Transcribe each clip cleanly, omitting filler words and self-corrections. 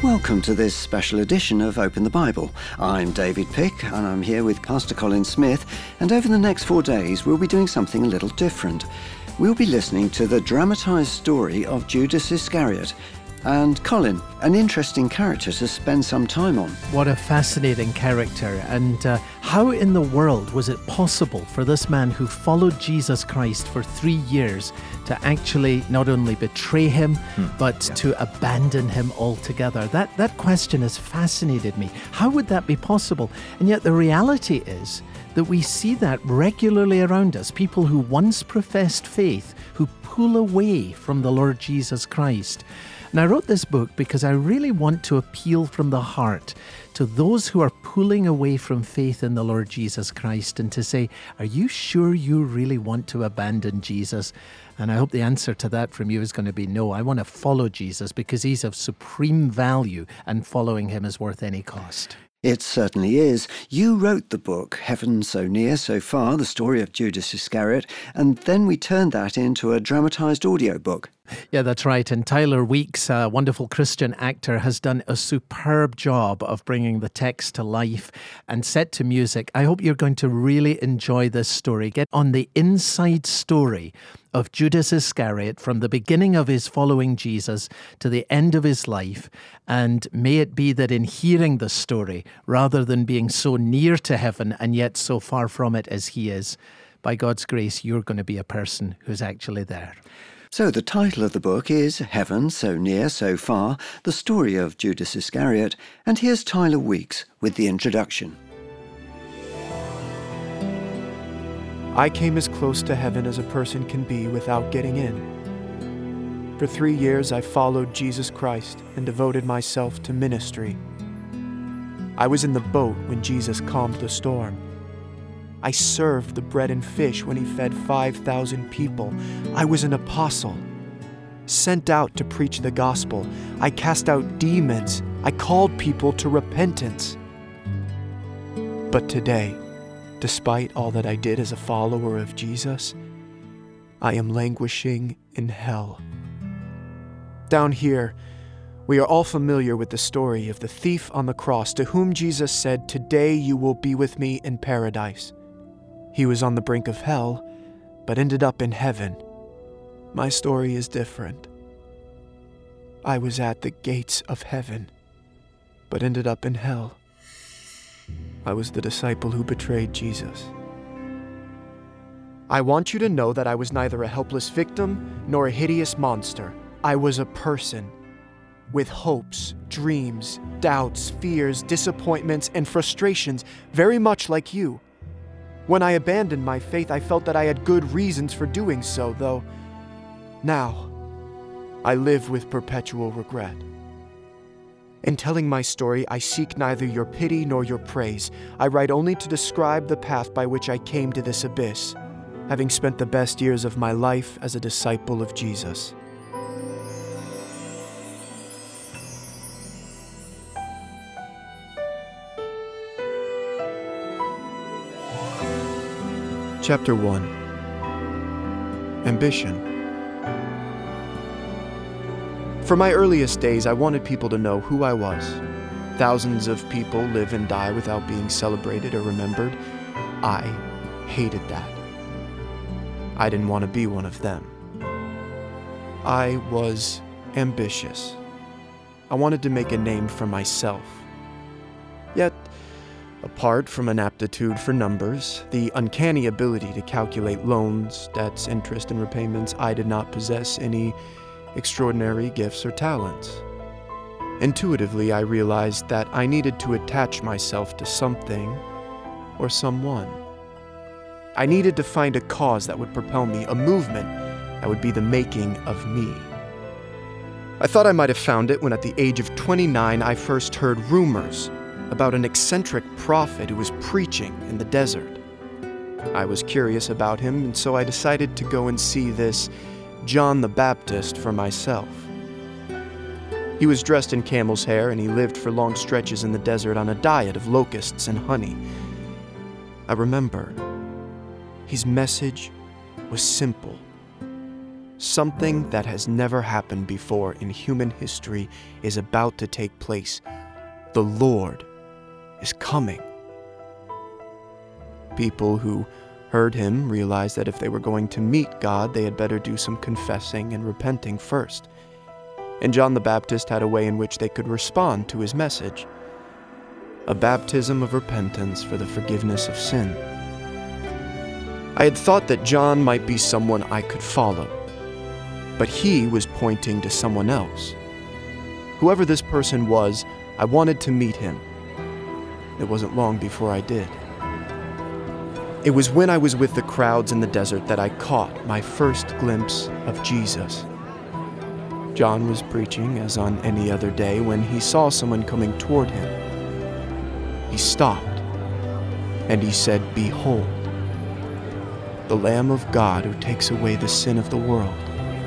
Welcome to this special edition of Open the Bible. I'm David Pick and I'm here with Pastor Colin Smith, and over the next 4 days we'll be doing something a little different. We'll be listening to the dramatised story of Judas Iscariot. And Colin, an interesting character to spend some time on. What a fascinating character. And how in the world was it possible for this man who followed Jesus Christ for 3 years to actually not only betray him, but to abandon him altogether? That question has fascinated me. How would that be possible? And yet the reality is that we see that regularly around us. People who once professed faith, who pull away from the Lord Jesus Christ. And I wrote this book because I really want to appeal from the heart to those who are pulling away from faith in the Lord Jesus Christ and to say, are you sure you really want to abandon Jesus? And I hope the answer to that from you is going to be no. I want to follow Jesus because he's of supreme value and following him is worth any cost. It certainly is. You wrote the book, Heaven So Near, So Far, the story of Judas Iscariot, and then we turned that into a dramatised audiobook. Yeah, that's right. And Tyler Weeks, a wonderful Christian actor, has done a superb job of bringing the text to life and set to music. I hope you're going to really enjoy this story. Get on the inside story of Judas Iscariot from the beginning of his following Jesus to the end of his life. And may it be that in hearing the story, rather than being so near to heaven and yet so far from it as he is, by God's grace, you're going to be a person who's actually there. So the title of the book is Heaven So Near, So Far, the story of Judas Iscariot, and here's Tyler Weeks with the introduction. I came as close to heaven as a person can be without getting in. For 3 years I followed Jesus Christ and devoted myself to ministry. I was in the boat when Jesus calmed the storm. I served the bread and fish when he fed 5,000 people. I was an apostle, sent out to preach the gospel. I cast out demons. I called people to repentance. But today, despite all that I did as a follower of Jesus, I am languishing in hell. Down here, we are all familiar with the story of the thief on the cross to whom Jesus said, "Today you will be with me in paradise." He was on the brink of hell, but ended up in heaven. My story is different. I was at the gates of heaven, but ended up in hell. I was the disciple who betrayed Jesus. I want you to know that I was neither a helpless victim nor a hideous monster. I was a person with hopes, dreams, doubts, fears, disappointments, and frustrations, very much like you. When I abandoned my faith, I felt that I had good reasons for doing so, though now I live with perpetual regret. In telling my story, I seek neither your pity nor your praise. I write only to describe the path by which I came to this abyss, having spent the best years of my life as a disciple of Jesus. Chapter 1. Ambition. For my earliest days, I wanted people to know who I was. Thousands of people live and die without being celebrated or remembered. I hated that. I didn't want to be one of them. I was ambitious. I wanted to make a name for myself. Yet, apart from an aptitude for numbers, the uncanny ability to calculate loans, debts, interest, and repayments, I did not possess any extraordinary gifts or talents. Intuitively, I realized that I needed to attach myself to something or someone. I needed to find a cause that would propel me, a movement that would be the making of me. I thought I might have found it when at the age of 29 I first heard rumors about an eccentric prophet who was preaching in the desert. I was curious about him, and so I decided to go and see this John the Baptist for myself. He was dressed in camel's hair, and he lived for long stretches in the desert on a diet of locusts and honey. I remember his message was simple: Something that has never happened before in human history is about to take place. The Lord is coming. People who heard him realized that if they were going to meet God, they had better do some confessing and repenting first. And John the Baptist had a way in which they could respond to his message. A baptism of repentance for the forgiveness of sin. I had thought that John might be someone I could follow, but he was pointing to someone else. Whoever this person was, I wanted to meet him. It wasn't long before I did. It was when I was with the crowds in the desert that I caught my first glimpse of Jesus. John was preaching as on any other day when he saw someone coming toward him. He stopped, and he said, "Behold, the Lamb of God who takes away the sin of the world."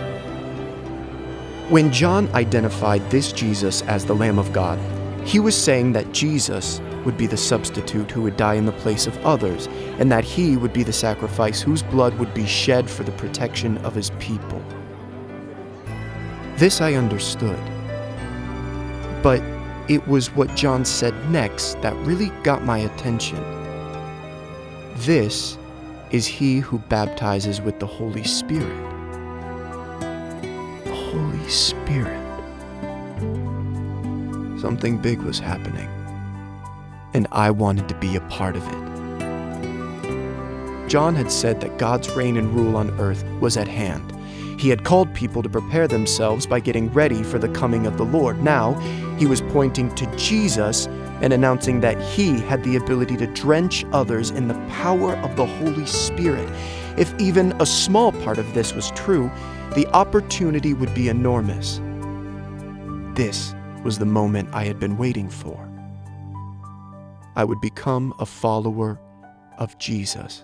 When John identified this Jesus as the Lamb of God, he was saying that Jesus would be the substitute who would die in the place of others, and that he would be the sacrifice whose blood would be shed for the protection of his people. This I understood. But it was what John said next that really got my attention. This is he who baptizes with the Holy Spirit. The Holy Spirit. Something big was happening, and I wanted to be a part of it. John had said that God's reign and rule on earth was at hand. He had called people to prepare themselves by getting ready for the coming of the Lord. Now, he was pointing to Jesus and announcing that he had the ability to drench others in the power of the Holy Spirit. If even a small part of this was true, the opportunity would be enormous. This was the moment I had been waiting for. I would become a follower of Jesus.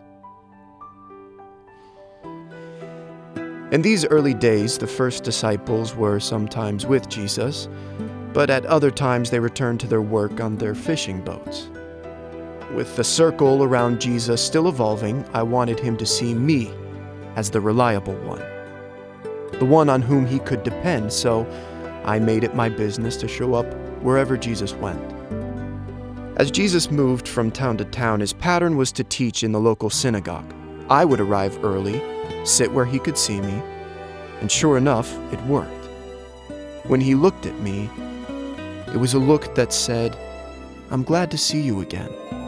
In these early days, the first disciples were sometimes with Jesus, but at other times they returned to their work on their fishing boats. With the circle around Jesus still evolving, I wanted him to see me as the reliable one, the one on whom he could depend, so I made it my business to show up wherever Jesus went. As Jesus moved from town to town, his pattern was to teach in the local synagogue. I would arrive early, sit where he could see me, and sure enough, it worked. When he looked at me, it was a look that said, "I'm glad to see you again."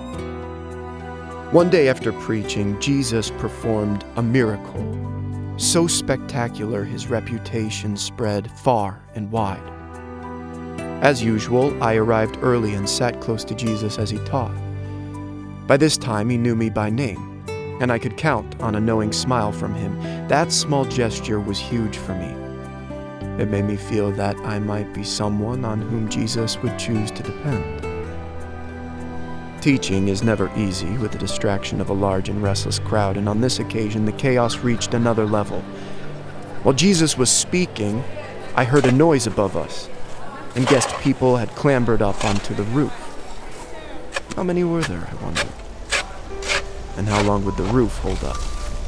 One day after preaching, Jesus performed a miracle, so spectacular his reputation spread far and wide. As usual, I arrived early and sat close to Jesus as he taught. By this time, he knew me by name, and I could count on a knowing smile from him. That small gesture was huge for me. It made me feel that I might be someone on whom Jesus would choose to depend. Teaching is never easy with the distraction of a large and restless crowd, and on this occasion the chaos reached another level. While Jesus was speaking, I heard a noise above us, and guessed people had clambered up onto the roof. How many were there, I wondered? And how long would the roof hold up?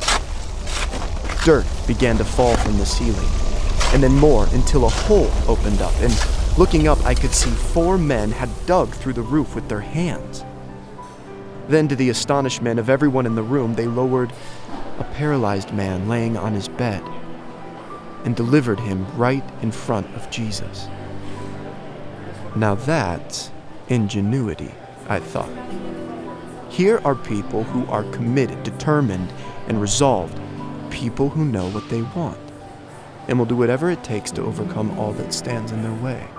Dirt began to fall from the ceiling, and then more until a hole opened up, and looking up I could see 4 men had dug through the roof with their hands. Then, to the astonishment of everyone in the room, they lowered a paralyzed man laying on his bed and delivered him right in front of Jesus. Now that's ingenuity, I thought. Here are people who are committed, determined, and resolved, people who know what they want, and will do whatever it takes to overcome all that stands in their way.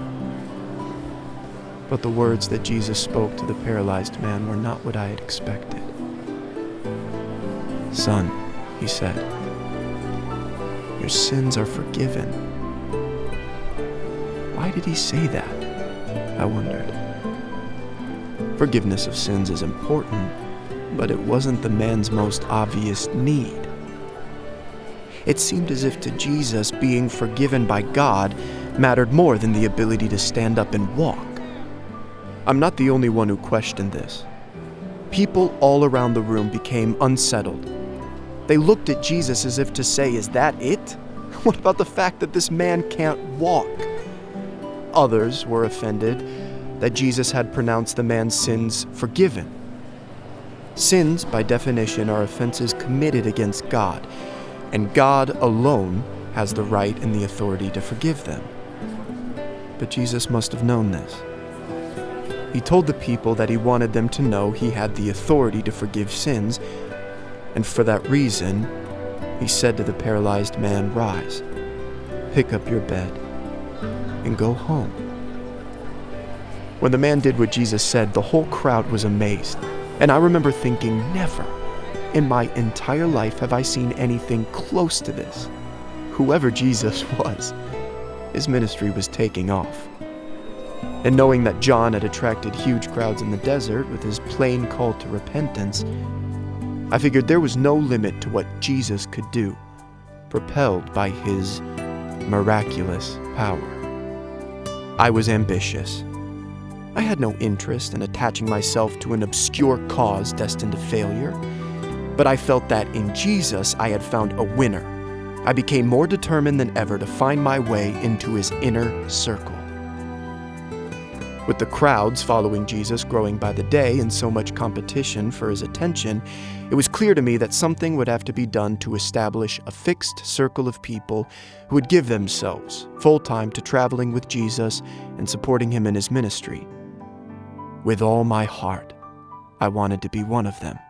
But the words that Jesus spoke to the paralyzed man were not what I had expected. "Son," he said, "your sins are forgiven." Why did he say that? I wondered. Forgiveness of sins is important, but it wasn't the man's most obvious need. It seemed as if to Jesus being forgiven by God mattered more than the ability to stand up and walk. I'm not the only one who questioned this. People all around the room became unsettled. They looked at Jesus as if to say, "Is that it? What about the fact that this man can't walk? Others were offended that Jesus had pronounced the man's sins forgiven. Sins, by definition, are offenses committed against God, and God alone has the right and the authority to forgive them. But Jesus must have known this. He told the people that he wanted them to know he had the authority to forgive sins, and for that reason, he said to the paralyzed man, "Rise, pick up your bed, and go home." When the man did what Jesus said, the whole crowd was amazed. And I remember thinking, never in my entire life have I seen anything close to this. Whoever Jesus was, his ministry was taking off. And knowing that John had attracted huge crowds in the desert with his plain call to repentance, I figured there was no limit to what Jesus could do, propelled by his miraculous power. I was ambitious. I had no interest in attaching myself to an obscure cause destined to failure, but I felt that in Jesus I had found a winner. I became more determined than ever to find my way into his inner circle. With the crowds following Jesus growing by the day and so much competition for his attention, it was clear to me that something would have to be done to establish a fixed circle of people who would give themselves full-time to traveling with Jesus and supporting him in his ministry. With all my heart, I wanted to be one of them.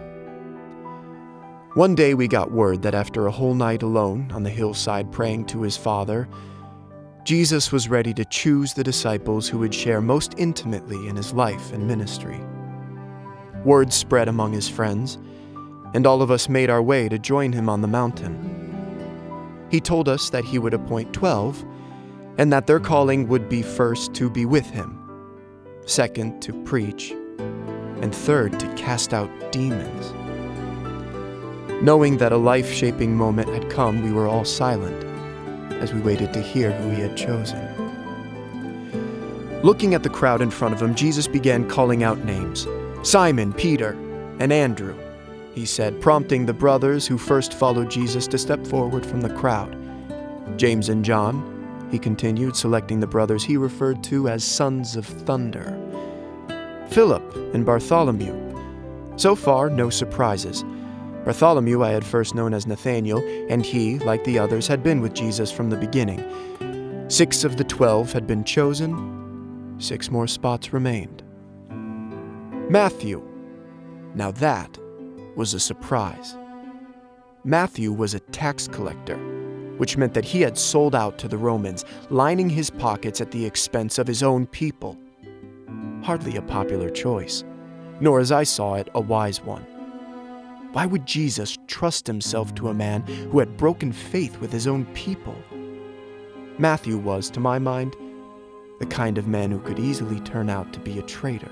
One day we got word that after a whole night alone on the hillside praying to his Father, Jesus was ready to choose the disciples who would share most intimately in his life and ministry. Word spread among his friends, and all of us made our way to join him on the mountain. He told us that he would appoint 12, and that their calling would be first to be with him, second to preach, and third to cast out demons. Knowing that a life-shaping moment had come, we were all silent as we waited to hear who he had chosen. Looking at the crowd in front of him, Jesus began calling out names. "Simon, Peter, and Andrew," he said, prompting the brothers who first followed Jesus to step forward from the crowd. "James and John," he continued, selecting the brothers he referred to as sons of thunder. "Philip and Bartholomew." So far, no surprises. Bartholomew I had first known as Nathanael, and he, like the others, had been with Jesus from the beginning. 6 of the 12 had been chosen, 6 more spots remained. Matthew. Now that was a surprise. Matthew was a tax collector, which meant that he had sold out to the Romans, lining his pockets at the expense of his own people. Hardly a popular choice, nor, as I saw it, a wise one. Why would Jesus trust himself to a man who had broken faith with his own people? Matthew was, to my mind, the kind of man who could easily turn out to be a traitor.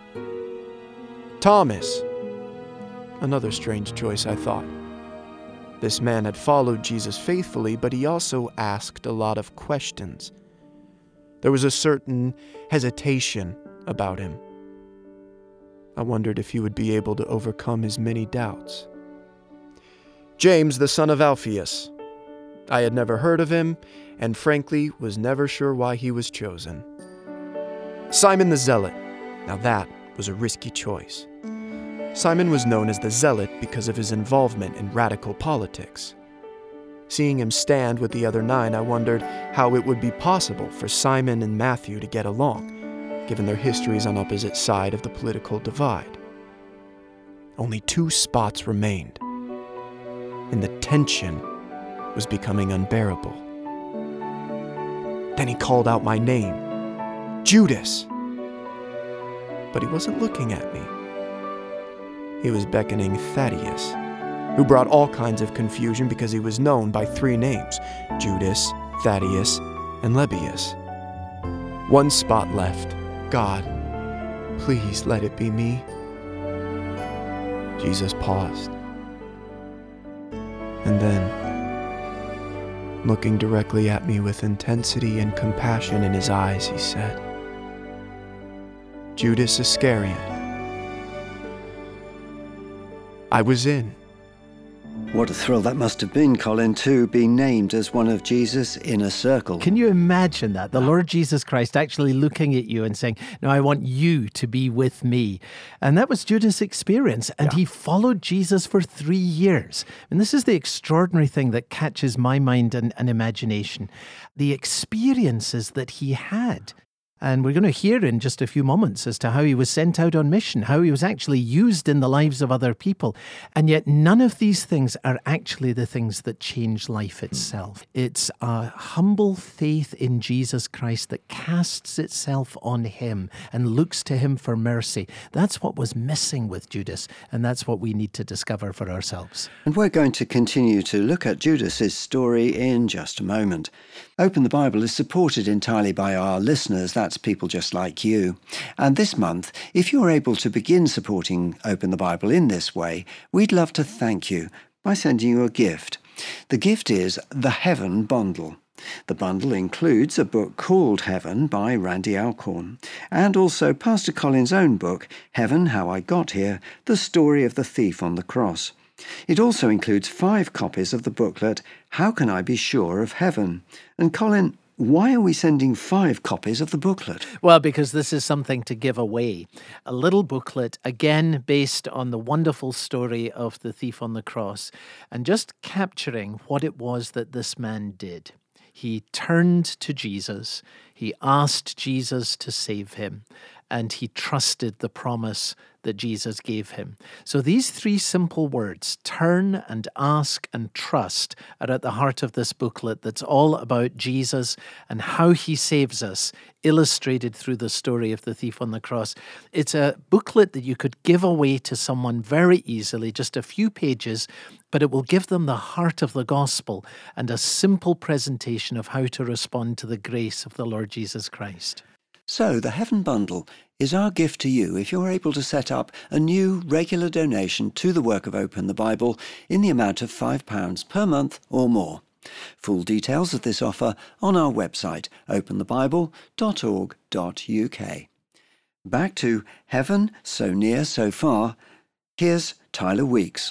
Thomas. Another strange choice, I thought. This man had followed Jesus faithfully, but he also asked a lot of questions. There was a certain hesitation about him. I wondered if he would be able to overcome his many doubts. James, the son of Alphaeus. I had never heard of him, and frankly was never sure why he was chosen. Simon the Zealot. Now that was a risky choice. Simon was known as the Zealot because of his involvement in radical politics. Seeing him stand with the other 9, I wondered how it would be possible for Simon and Matthew to get along, given their histories on opposite sides of the political divide. Only 2 spots remained, and the tension was becoming unbearable. Then he called out my name, Judas. But he wasn't looking at me. He was beckoning Thaddeus, who brought all kinds of confusion because he was known by 3 names, Judas, Thaddeus, and Lebbaeus. 1 spot left. God, please let it be me. Jesus paused. And then, looking directly at me with intensity and compassion in his eyes, he said, Judas Iscariot. I was in. What a thrill that must have been, Colin, to be named as one of Jesus' inner circle. Can you imagine that? The Lord Jesus Christ actually looking at you and saying, "No, I want you to be with me." And that was Judas' experience. And he followed Jesus for 3 years. And this is the extraordinary thing that catches my mind and imagination. The experiences that he had. And we're going to hear in just a few moments as to how he was sent out on mission, how he was actually used in the lives of other people. And yet none of these things are actually the things that change life itself. It's a humble faith in Jesus Christ that casts itself on him and looks to him for mercy. That's what was missing with Judas, and that's what we need to discover for ourselves. And we're going to continue to look at Judas's story in just a moment. Open the Bible is supported entirely by our listeners. That's people just like you. And this month, if you're able to begin supporting Open the Bible in this way, we'd love to thank you by sending you a gift. The gift is the Heaven Bundle. The bundle includes a book called Heaven by Randy Alcorn, and also Pastor Colin's own book, Heaven, How I Got Here, The Story of the Thief on the Cross. It also includes 5 copies of the booklet, How Can I Be Sure of Heaven? And Colin, why are we sending 5 copies of the booklet? Well, because this is something to give away. A little booklet, again, based on the wonderful story of the thief on the cross, and just capturing what it was that this man did. He turned to Jesus, he asked Jesus to save him, and he trusted the promise that Jesus gave him. So these 3 simple words, turn and ask and trust, are at the heart of this booklet that's all about Jesus and how he saves us, illustrated through the story of the thief on the cross. It's a booklet that you could give away to someone very easily, just a few pages, but it will give them the heart of the gospel and a simple presentation of how to respond to the grace of the Lord Jesus Christ. So the Heaven Bundle is our gift to you if you're able to set up a new regular donation to the work of Open the Bible in the amount of £5 per month or more. Full details of this offer on our website, openthebible.org.uk. Back to Heaven, So Near, So Far. Here's Tyler Weeks.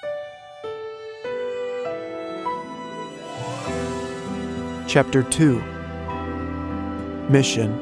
Chapter 2. Mission.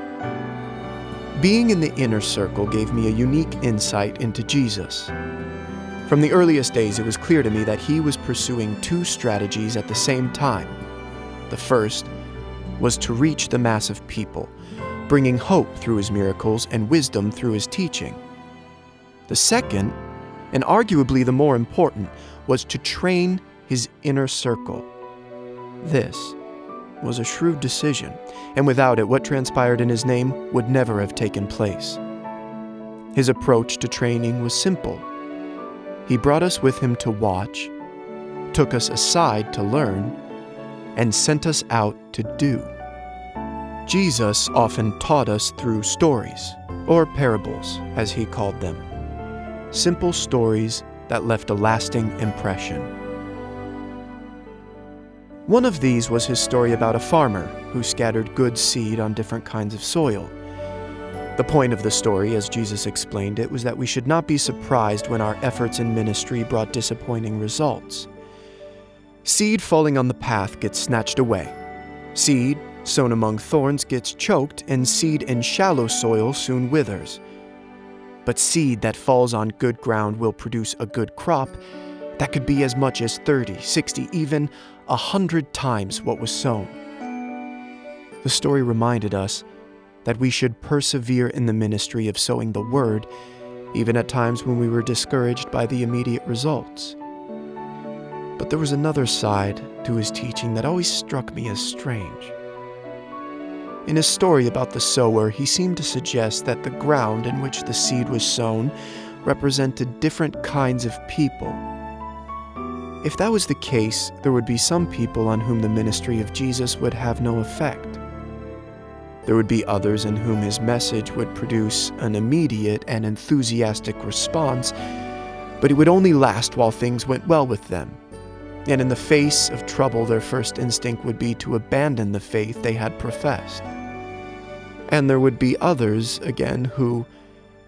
Being in the inner circle gave me a unique insight into Jesus. From the earliest days, it was clear to me that he was pursuing 2 strategies at the same time. The first was to reach the mass of people, bringing hope through his miracles and wisdom through his teaching. The second, and arguably the more important, was to train his inner circle. This was a shrewd decision, and without it, what transpired in his name would never have taken place. His approach to training was simple. He brought us with him to watch, took us aside to learn, and sent us out to do. Jesus often taught us through stories, or parables, as he called them. Simple stories that left a lasting impression. One of these was his story about a farmer who scattered good seed on different kinds of soil. The point of the story, as Jesus explained it, was that we should not be surprised when our efforts in ministry brought disappointing results. Seed falling on the path gets snatched away. Seed sown among thorns gets choked, and seed in shallow soil soon withers. But seed that falls on good ground will produce a good crop that could be as much as 30, 60, even 100 times what was sown. The story reminded us that we should persevere in the ministry of sowing the word, even at times when we were discouraged by the immediate results. But there was another side to his teaching that always struck me as strange. In his story about the sower, he seemed to suggest that the ground in which the seed was sown represented different kinds of people. If that was the case, there would be some people on whom the ministry of Jesus would have no effect. There would be others in whom his message would produce an immediate and enthusiastic response, but it would only last while things went well with them. And in the face of trouble, their first instinct would be to abandon the faith they had professed. And there would be others, again, who,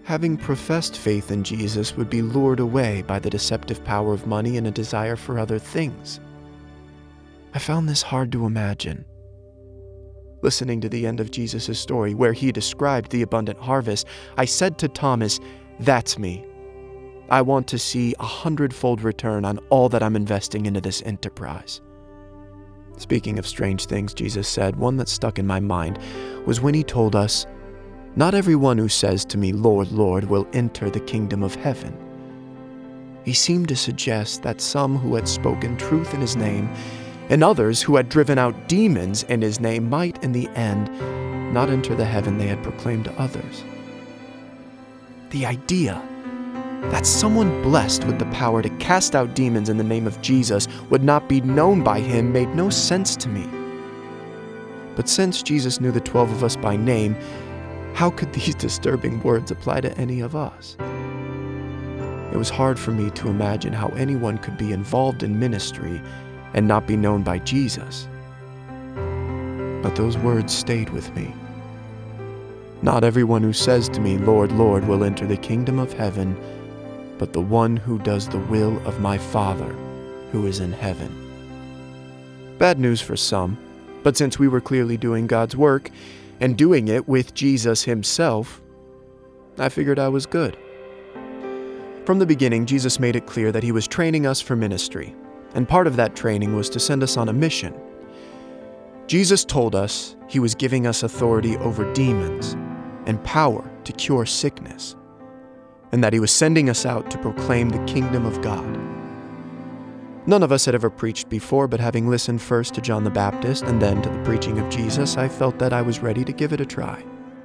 having professed faith in Jesus, would be lured away by the deceptive power of money and a desire for other things. I found this hard to imagine. Listening to the end of Jesus' story, where he described the abundant harvest, I said to Thomas, "That's me. I want to see 100-fold return on all that I'm investing into this enterprise." Speaking of strange things Jesus said, one that stuck in my mind was when he told us, "Not everyone who says to me, 'Lord, Lord,' will enter the kingdom of heaven." He seemed to suggest that some who had spoken truth in his name and others who had driven out demons in his name might, in the end, not enter the heaven they had proclaimed to others. The idea that someone blessed with the power to cast out demons in the name of Jesus would not be known by him made no sense to me. But since Jesus knew the 12 of us by name, how could these disturbing words apply to any of us? It was hard for me to imagine how anyone could be involved in ministry and not be known by Jesus. But those words stayed with me. Not everyone who says to me, "Lord, Lord," will enter the kingdom of heaven, but the one who does the will of my Father who is in heaven. Bad news for some, but since we were clearly doing God's work and doing it with Jesus himself, I figured I was good. From the beginning, Jesus made it clear that he was training us for ministry, and part of that training was to send us on a mission. Jesus told us he was giving us authority over demons and power to cure sickness, and that he was sending us out to proclaim the kingdom of God. None of us had ever preached before, but having listened first to John the Baptist and then to the preaching of Jesus, I felt that I was ready to give it a try.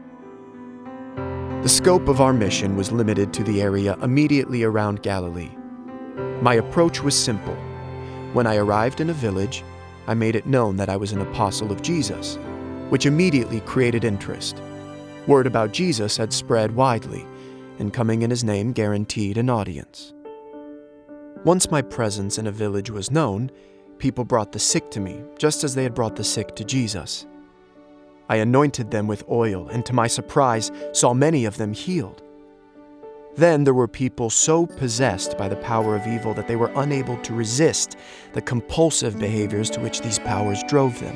The scope of our mission was limited to the area immediately around Galilee. My approach was simple. When I arrived in a village, I made it known that I was an apostle of Jesus, which immediately created interest. Word about Jesus had spread widely, and coming in his name guaranteed an audience. Once my presence in a village was known, people brought the sick to me, just as they had brought the sick to Jesus. I anointed them with oil, and to my surprise, saw many of them healed. Then there were people so possessed by the power of evil that they were unable to resist the compulsive behaviors to which these powers drove them.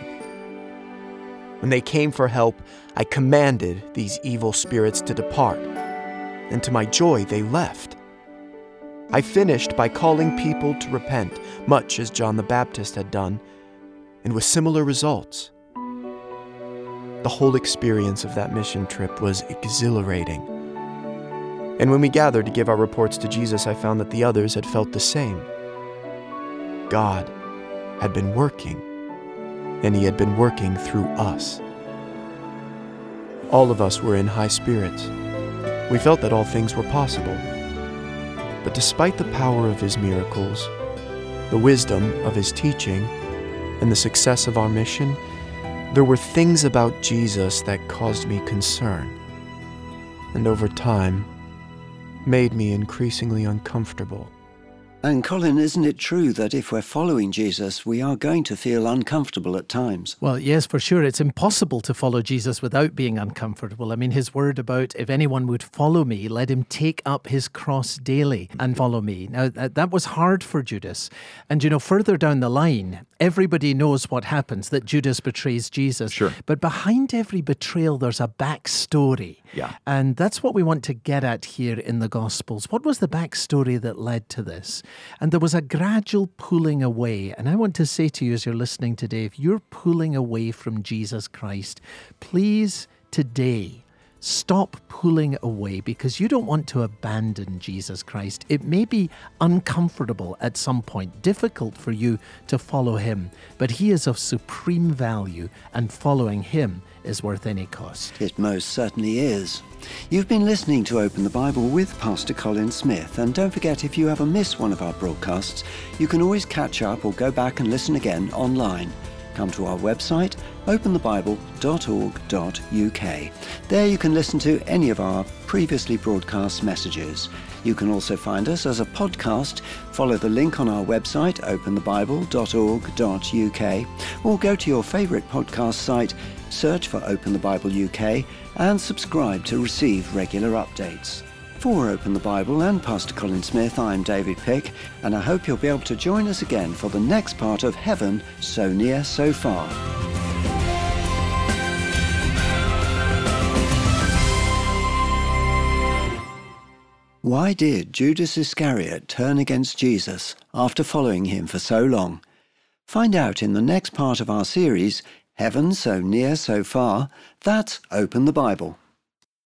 When they came for help, I commanded these evil spirits to depart, and to my joy they left. I finished by calling people to repent, much as John the Baptist had done, and with similar results. The whole experience of that mission trip was exhilarating. And when we gathered to give our reports to Jesus, I found that the others had felt the same. God had been working, and he had been working through us. All of us were in high spirits. We felt that all things were possible. But despite the power of his miracles, the wisdom of his teaching, and the success of our mission, there were things about Jesus that caused me concern. And over time, made me increasingly uncomfortable. And Colin, isn't it true that if we're following Jesus, we are going to feel uncomfortable at times? Well, yes, for sure. It's impossible to follow Jesus without being uncomfortable. I mean, his word about if anyone would follow me, let him take up his cross daily and follow me. Now, that was hard for Judas. And, further down the line, everybody knows what happens, that Judas betrays Jesus. Sure. But behind every betrayal, there's a backstory. Yeah. And that's what we want to get at here in the Gospels. What was the backstory that led to this? And there was a gradual pulling away. And I want to say to you as you're listening today, if you're pulling away from Jesus Christ, please today stop pulling away, because you don't want to abandon Jesus Christ. It may be uncomfortable at some point, difficult for you to follow him, but he is of supreme value, and following him is worth any cost. It most certainly is. You've been listening to Open the Bible with Pastor Colin Smith, and don't forget, if you ever miss one of our broadcasts, you can always catch up or go back and listen again online. Come to our website, openthebible.org.uk. There you can listen to any of our previously broadcast messages. You can also find us as a podcast. Follow the link on our website, openthebible.org.uk, or go to your favourite podcast site, search for Open the Bible UK, and subscribe to receive regular updates. For Open the Bible and Pastor Colin Smith, I'm David Pick, and I hope you'll be able to join us again for the next part of Heaven, So Near, So Far. Why did Judas Iscariot turn against Jesus after following him for so long? Find out in the next part of our series, Heaven, So Near, So Far. That's Open the Bible.